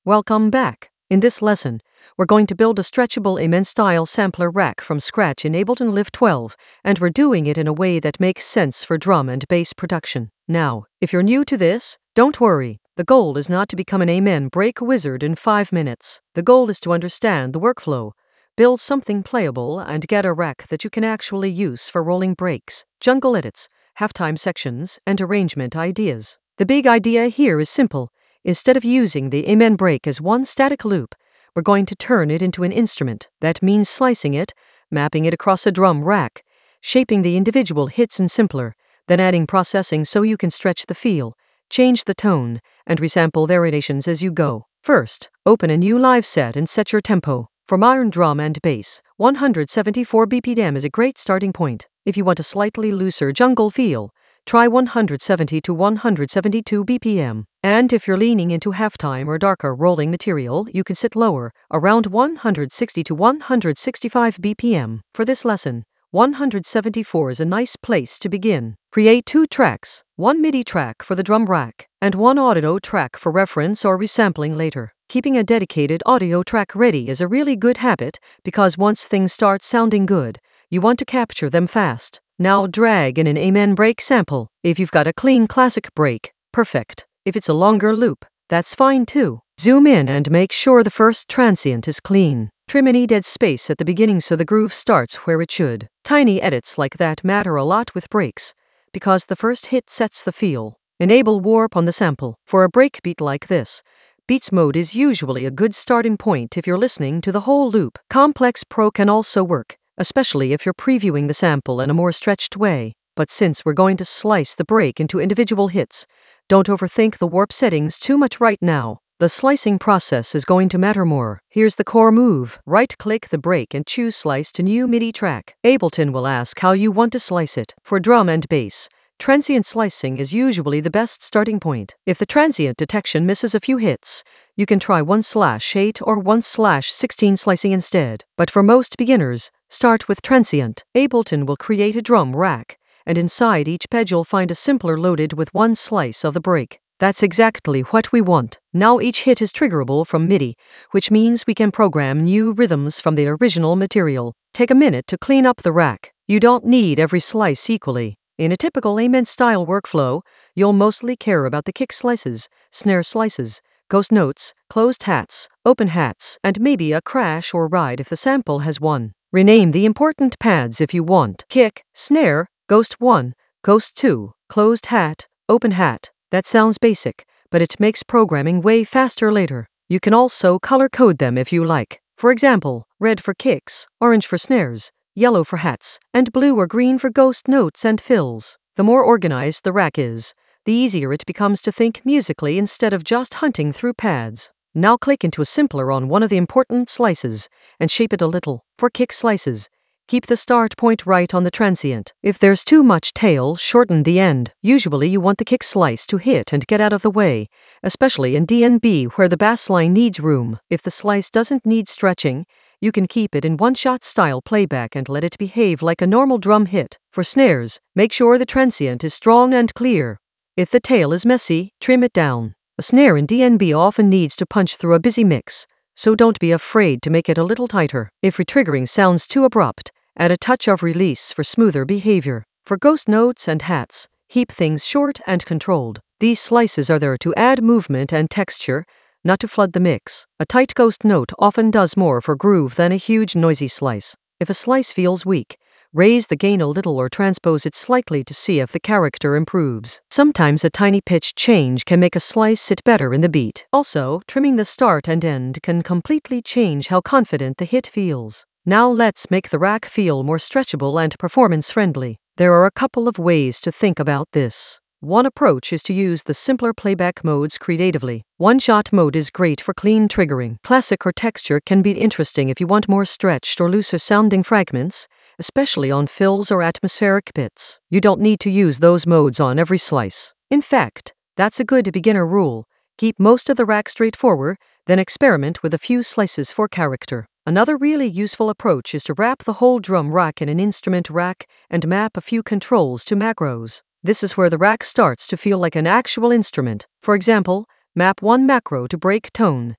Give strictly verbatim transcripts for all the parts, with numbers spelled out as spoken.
Welcome back. In this lesson, we're going to build a stretchable Amen-style sampler rack from scratch in Ableton Live twelve, and we're doing it in a way that makes sense for drum and bass production. Now, if you're new to this, don't worry. The goal is not to become an Amen break wizard in five minutes. The goal is to understand the workflow, build something playable, and get a rack that you can actually use for rolling breaks, jungle edits, halftime sections, and arrangement ideas. The big idea here is simple. Instead of using the Amen break as one static loop, we're going to turn it into an instrument. That means slicing it, mapping it across a drum rack, shaping the individual hits in Simpler, then adding processing so you can stretch the feel, change the tone, and resample variations as you go. First, open a new live set and set your tempo. For modern drum and bass, one hundred seventy-four B P M is a great starting point. If you want a slightly looser jungle feel, try one hundred seventy to one hundred seventy-two B P M. And if you're leaning into halftime or darker rolling material, you can sit lower, around one hundred sixty to one hundred sixty-five B P M. For this lesson, one hundred seventy-four is a nice place to begin. Create two tracks, one MIDI track for the drum rack, and one audio track for reference or resampling later. Keeping a dedicated audio track ready is a really good habit, because once things start sounding good, you want to capture them fast. Now drag in an Amen break sample. If you've got a clean classic break, perfect. If it's a longer loop, that's fine too. Zoom in and make sure the first transient is clean. Trim any dead space at the beginning so the groove starts where it should. Tiny edits like that matter a lot with breaks, because the first hit sets the feel. Enable warp on the sample. For a breakbeat like this, Beats mode is usually a good starting point if you're listening to the whole loop. Complex Pro can also work, especially if you're previewing the sample in a more stretched way. But since we're going to slice the break into individual hits, don't overthink the warp settings too much right now. The slicing process is going to matter more. Here's the core move. Right-click the break and choose Slice to New MIDI Track. Ableton will ask how you want to slice it. For drum and bass, transient slicing is usually the best starting point. If the transient detection misses a few hits, you can try one slash eight or one slash sixteen slicing instead. But for most beginners, start with transient. Ableton will create a drum rack, and inside each page you'll find a Simpler loaded with one slice of the break. That's exactly what we want. Now each hit is triggerable from MIDI, which means we can program new rhythms from the original material. Take a minute to clean up the rack. You don't need every slice equally. In a typical Amen-style workflow, you'll mostly care about the kick slices, snare slices, ghost notes, closed hats, open hats, and maybe a crash or ride if the sample has one. Rename the important pads if you want. Kick, snare, ghost one, ghost two, closed hat, open hat. That sounds basic, but it makes programming way faster later. You can also color code them if you like. For example, red for kicks, orange for snares, yellow for hats, and blue or green for ghost notes and fills. The more organized the rack is, the easier it becomes to think musically instead of just hunting through pads. Now click into a Simpler on one of the important slices and shape it a little. For kick slices, keep the start point right on the transient. If there's too much tail, shorten the end. Usually you want the kick slice to hit and get out of the way, especially in D and B where the bass line needs room. If the slice doesn't need stretching, you can keep it in one-shot style playback and let it behave like a normal drum hit. For snares, make sure the transient is strong and clear. If the tail is messy, trim it down. A snare in D and B often needs to punch through a busy mix, so don't be afraid to make it a little tighter. If retriggering sounds too abrupt, add a touch of release for smoother behavior. For ghost notes and hats, keep things short and controlled. These slices are there to add movement and texture, not to flood the mix. A tight ghost note often does more for groove than a huge noisy slice. If a slice feels weak, raise the gain a little or transpose it slightly to see if the character improves. Sometimes a tiny pitch change can make a slice sit better in the beat. Also, trimming the start and end can completely change how confident the hit feels. Now let's make the rack feel more stretchable and performance-friendly. There are a couple of ways to think about this. One approach is to use the Simpler playback modes creatively. One-shot mode is great for clean triggering. Classic or texture can be interesting if you want more stretched or looser sounding fragments, especially on fills or atmospheric bits. You don't need to use those modes on every slice. In fact, that's a good beginner rule. Keep most of the rack straightforward, then experiment with a few slices for character. Another really useful approach is to wrap the whole drum rack in an instrument rack and map a few controls to macros. This is where the rack starts to feel like an actual instrument. For example, map one macro to break tone,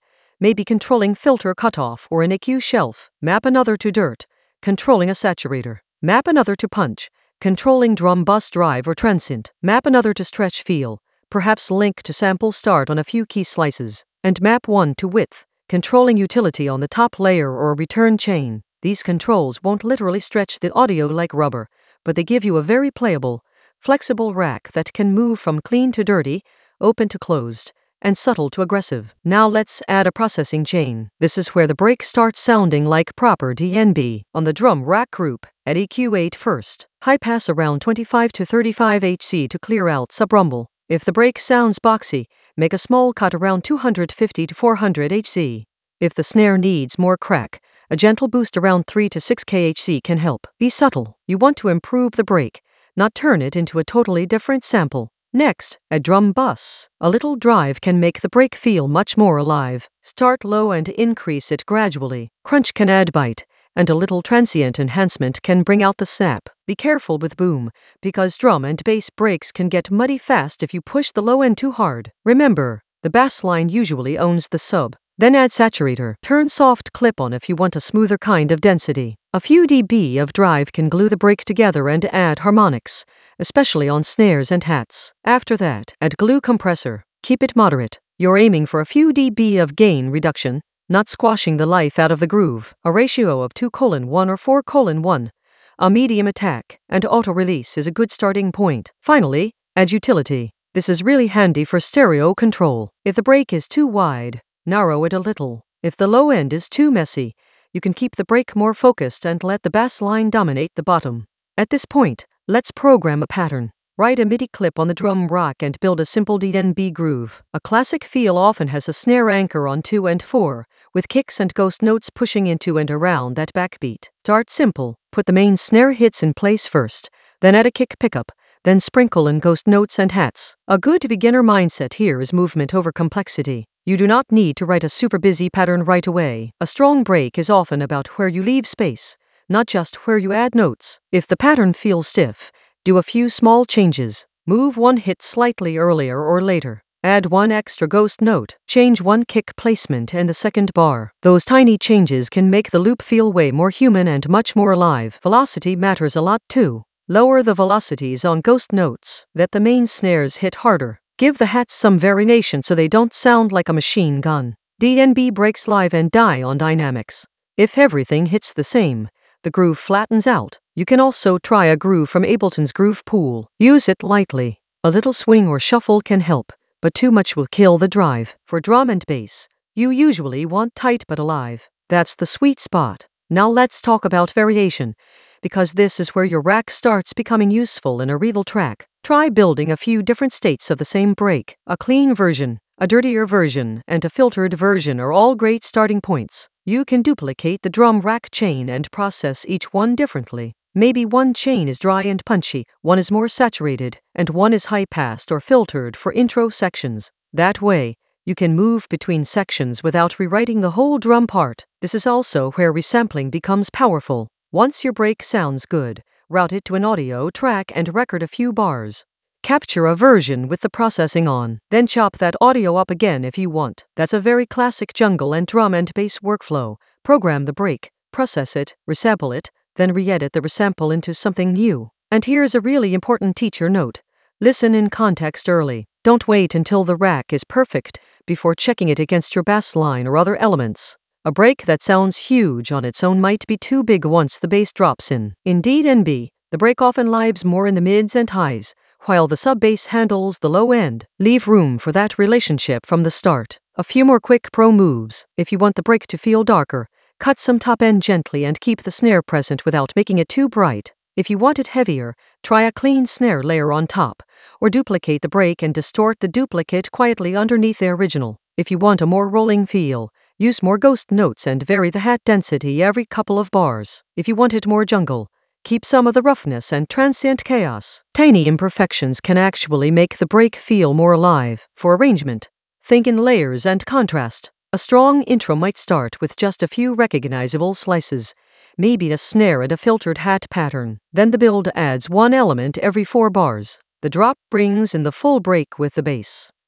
maybe controlling filter cutoff or an E Q shelf. Map another to dirt, controlling a saturator. Map another to punch, controlling drum bus drive or transient. Map another to stretch feel, perhaps link to sample start on a few key slices. And map one to width, controlling utility on the top layer or return chain. These controls won't literally stretch the audio like rubber, but they give you a very playable, flexible rack that can move from clean to dirty, open to closed, and subtle to aggressive. Now let's add a processing chain. This is where the break starts sounding like proper D N B. On the drum rack group, at E Q eight first, high pass around twenty-five to thirty-five hertz to clear out sub-rumble. If the break sounds boxy, make a small cut around two hundred fifty to four hundred hertz. If the snare needs more crack, a gentle boost around three to six kilohertz can help. Be subtle. You want to improve the break, not turn it into a totally different sample. Next, a drum bus. A little drive can make the break feel much more alive. Start low and increase it gradually. Crunch can add bite, and a little transient enhancement can bring out the snap. Be careful with boom, because drum and bass breaks can get muddy fast if you push the low end too hard. Remember, the bass line usually owns the sub. Then add saturator. Turn soft clip on if you want a smoother kind of density. A few dB of drive can glue the break together and add harmonics, especially on snares and hats. After that, add glue compressor. Keep it moderate. You're aiming for a few dB of gain reduction, not squashing the life out of the groove. A ratio of two colon one or four colon one, a medium attack, and auto-release is a good starting point. Finally, add utility. This is really handy for stereo control. If the break is too wide, narrow it a little. If the low end is too messy, you can keep the break more focused and let the bass line dominate the bottom. At this point, let's program a pattern. Write a MIDI clip on the drum rack and build a simple D N B groove. A classic feel often has a snare anchor on two and four, with kicks and ghost notes pushing into and around that backbeat. Start simple. Put the main snare hits in place first, then add a kick pickup, then sprinkle in ghost notes and hats. A good beginner mindset here is movement over complexity. You do not need to write a super busy pattern right away. A strong break is often about where you leave space, not just where you add notes. If the pattern feels stiff, do a few small changes. Move one hit slightly earlier or later. Add one extra ghost note. Change one kick placement in the second bar. Those tiny changes can make the loop feel way more human and much more alive. Velocity matters a lot too. Lower the velocities on ghost notes. Let the main snares hit harder. Give the hats some variation so they don't sound like a machine gun. D N B breaks live and die on dynamics. If everything hits the same, the groove flattens out. You can also try a groove from Ableton's Groove Pool. Use it lightly. A little swing or shuffle can help, but too much will kill the drive. For drum and bass, you usually want tight but alive. That's the sweet spot. Now let's talk about variation, because this is where your rack starts becoming useful in a real track. Try building a few different states of the same break. A clean version, a dirtier version, and a filtered version are all great starting points. You can duplicate the drum rack chain and process each one differently. Maybe one chain is dry and punchy, one is more saturated, and one is high-passed or filtered for intro sections. That way, you can move between sections without rewriting the whole drum part. This is also where resampling becomes powerful. Once your break sounds good, route it to an audio track and record a few bars. Capture a version with the processing on, then chop that audio up again if you want. That's a very classic jungle and drum and bass workflow. Program the break, process it, resample it, then re-edit the resample into something new. And here's a really important teacher note. Listen in context early. Don't wait until the rack is perfect before checking it against your bass line or other elements. A break that sounds huge on its own might be too big once the bass drops in. In D N B, the break often lives more in the mids and highs, while the sub-bass handles the low end. Leave room for that relationship from the start. A few more quick pro moves. If you want the break to feel darker, cut some top end gently and keep the snare present without making it too bright. If you want it heavier, try a clean snare layer on top, or duplicate the break and distort the duplicate quietly underneath the original. If you want a more rolling feel, use more ghost notes and vary the hat density every couple of bars. If you want it more jungle, keep some of the roughness and transient chaos. Tiny imperfections can actually make the break feel more alive. For arrangement, think in layers and contrast. A strong intro might start with just a few recognizable slices, maybe a snare and a filtered hat pattern. Then the build adds one element every four bars. The drop brings in the full break with the bass.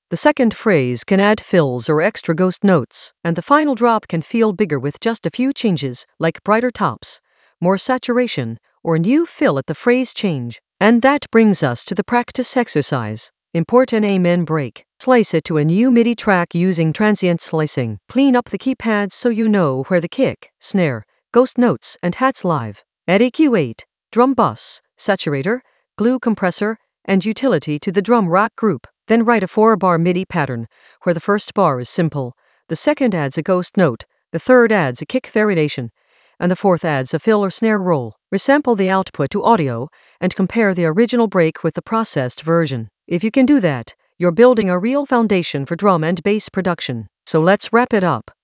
The second phrase can add fills or extra ghost notes, and the final drop can feel bigger with just a few changes, like brighter tops, more saturation, or a new fill at the phrase change. And that brings us to the practice exercise. Import an Amen break. Slice it to a new MIDI track using transient slicing. Clean up the keypads so you know where the kick, snare, ghost notes, and hats live. Add E Q eight, drum bus, saturator, glue compressor, and utility to the drum rack group. Then write a four-bar MIDI pattern, where the first bar is simple, the second adds a ghost note, the third adds a kick variation, and the fourth adds a fill or snare roll. Resample the output to audio, and compare the original break with the processed version. If you can do that, you're building a real foundation for drum and bass production. So let's wrap it up.